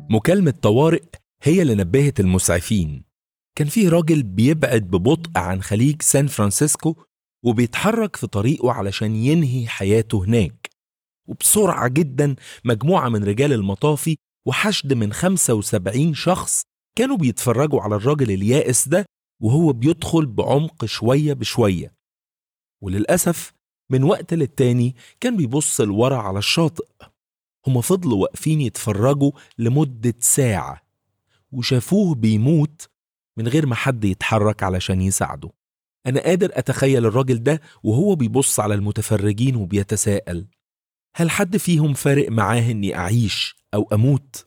مكالمة طوارئ هي اللي نبهت المسعفين. كان فيه راجل بيبعد ببطء عن خليج سان فرانسيسكو وبيتحرك في طريقه علشان ينهي حياته هناك، وبسرعة جدا مجموعة من رجال المطافي وحشد من 75 شخص كانوا بيتفرجوا على الراجل اليائس ده وهو بيدخل بعمق شوية بشوية. وللأسف من وقت للتاني كان بيبص لورا على الشاطئ. هما فضلوا واقفين يتفرجوا لمدة ساعة وشافوه بيموت من غير ما حد يتحرك علشان يساعده. أنا قادر أتخيل الراجل ده وهو بيبص على المتفرجين وبيتساءل: هل حد فيهم فارق معاه إني أعيش أو أموت؟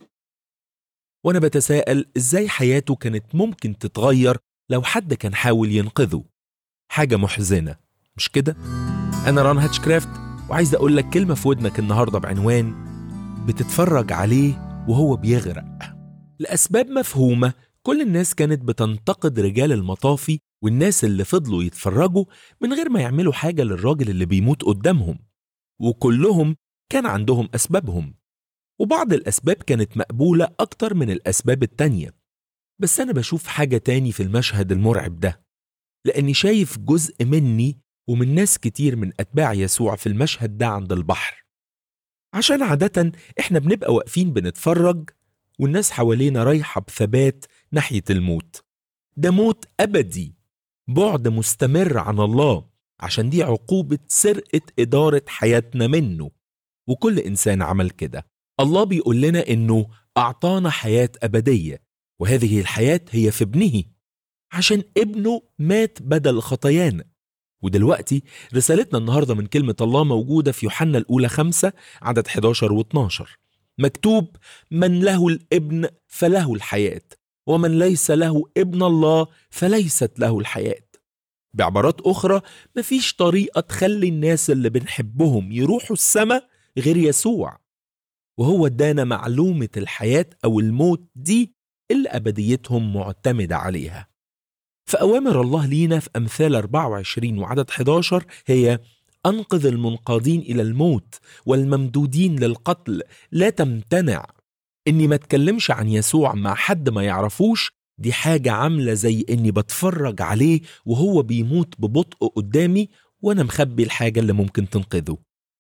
وأنا بتساءل إزاي حياته كانت ممكن تتغير لو حد كان حاول ينقذه. حاجة محزنة، مش كده؟ أنا ران هاتشكرافت، وعايز أقول لك كلمة في ودنك النهاردة بعنوان بتتفرج عليه وهو بيغرق. لأسباب مفهومة كل الناس كانت بتنتقد رجال المطافي والناس اللي فضلوا يتفرجوا من غير ما يعملوا حاجة للراجل اللي بيموت قدامهم، وكلهم كان عندهم أسبابهم، وبعض الأسباب كانت مقبولة أكتر من الأسباب التانية. بس أنا بشوف حاجة تاني في المشهد المرعب ده، لأني شايف جزء مني ومن ناس كتير من أتباع يسوع في المشهد ده عند البحر. عشان عادة إحنا بنبقى واقفين بنتفرج والناس حوالينا رايحة بثبات ناحية الموت. ده موت أبدي، بعد مستمر عن الله، عشان دي عقوبة سرقة إدارة حياتنا منه. وكل إنسان عمل كده. الله بيقول لنا إنه أعطانا حياة أبدية، وهذه الحياة هي في ابنه، عشان ابنه مات بدل خطايانا. ودلوقتي رسالتنا النهاردة من كلمة الله موجودة في يوحنا الأولى 5 عدد 11 و12. مكتوب: من له الابن فله الحياة، ومن ليس له ابن الله فليست له الحياة. بعبارات أخرى، مفيش طريقة تخلي الناس اللي بنحبهم يروحوا السماء غير يسوع، وهو ادانا معلومة الحياة أو الموت دي اللي أبديتهم معتمدة عليها. فأوامر الله لينا في أمثال 24 وعدد 11 هي: أنقذ المنقادين إلى الموت والممدودين للقتل، لا تمتنع. إني ما اتكلمش عن يسوع مع حد ما يعرفوش، دي حاجة عاملة زي إني بتفرج عليه وهو بيموت ببطء قدامي وأنا مخبي الحاجة اللي ممكن تنقذه.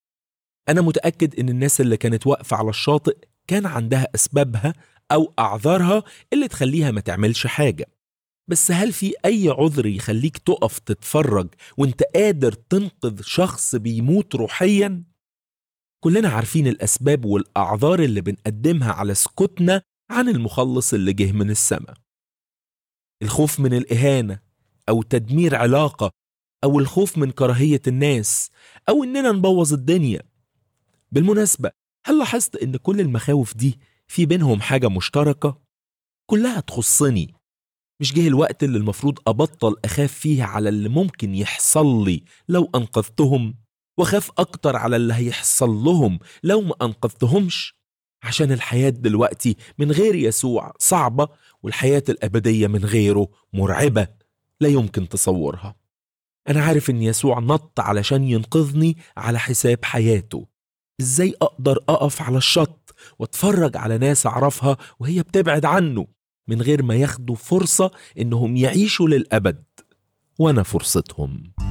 أنا متأكد إن الناس اللي كانت واقفة على الشاطئ كان عندها أسبابها أو أعذارها اللي تخليها ما تعملش حاجة. بس هل في أي عذر يخليك تقف تتفرج وانت قادر تنقذ شخص بيموت روحيا؟ كلنا عارفين الأسباب والأعذار اللي بنقدمها على سكوتنا عن المخلص اللي جه من السماء. الخوف من الإهانة، أو تدمير علاقة، أو الخوف من كراهية الناس، أو إننا نبوظ الدنيا. بالمناسبة، هل لاحظت إن كل المخاوف دي في بينهم حاجة مشتركة؟ كلها تخصني. مش جه الوقت اللي المفروض أبطل أخاف فيه على اللي ممكن يحصل لي لو أنقذتهم، وأخاف أكتر على اللي هيحصل لهم لو ما أنقذتهمش؟ عشان الحياة دلوقتي من غير يسوع صعبة، والحياة الأبدية من غيره مرعبة لا يمكن تصورها. أنا عارف إن يسوع نط علشان ينقذني على حساب حياته. إزاي أقدر أقف على الشط واتفرج على ناس أعرفها وهي بتبعد عنه من غير ما ياخدوا فرصة إنهم يعيشوا للأبد وأنا فرصتهم؟